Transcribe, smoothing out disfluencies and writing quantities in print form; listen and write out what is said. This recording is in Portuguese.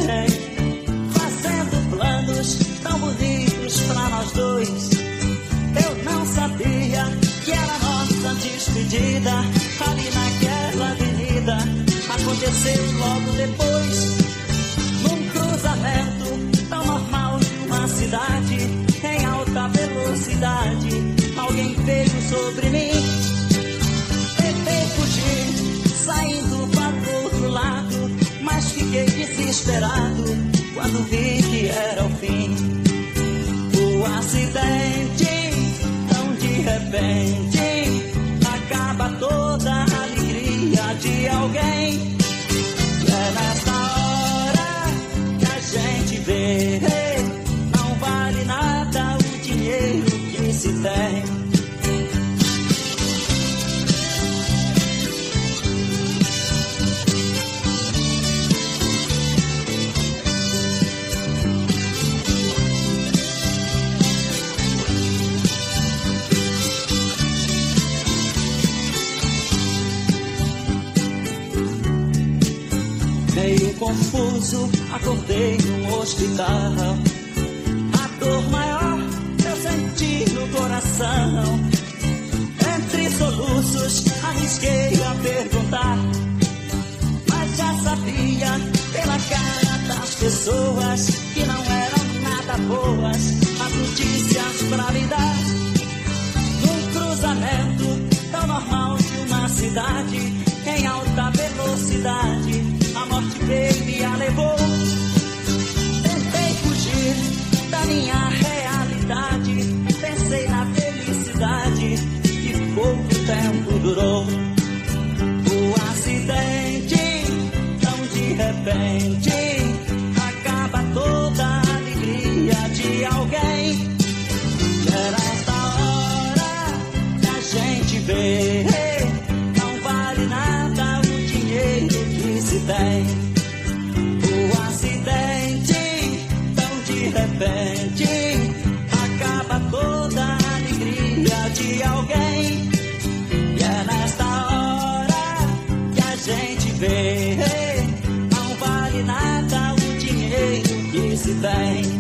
fazendo planos tão bonitos pra nós dois. Eu não sabia que era nossa despedida ali naquela avenida. Aconteceu logo depois, num cruzamento tão normal de uma cidade em alta velocidade. Alguém veio sobre mim, tentei fugir, saindo para o outro lado, mas fiquei desesperado quando vi que era o fim. O acidente, tão de repente, acaba toda a alegria de alguém. E é nessa hora que a gente vê, não vale nada o dinheiro que se tem. Meio confuso, acordei no hospital. A dor maior eu senti no coração. Entre soluços, arrisquei a perguntar, mas já sabia pela cara das pessoas que não eram nada boas as notícias pra me dar. Num cruzamento tão normal de uma cidade em alta velocidade, a morte veio e a levou. Tentei fugir da minha realidade, pensei na felicidade que pouco tempo durou. O acidente, tão de repente, acaba toda a alegria de alguém. E era esta hora que a gente vê, não vale nada o dinheiro que se tem. O acidente, tão de repente, acaba toda a alegria de alguém. E é nesta hora que a gente vê, não vale nada o dinheiro que se tem.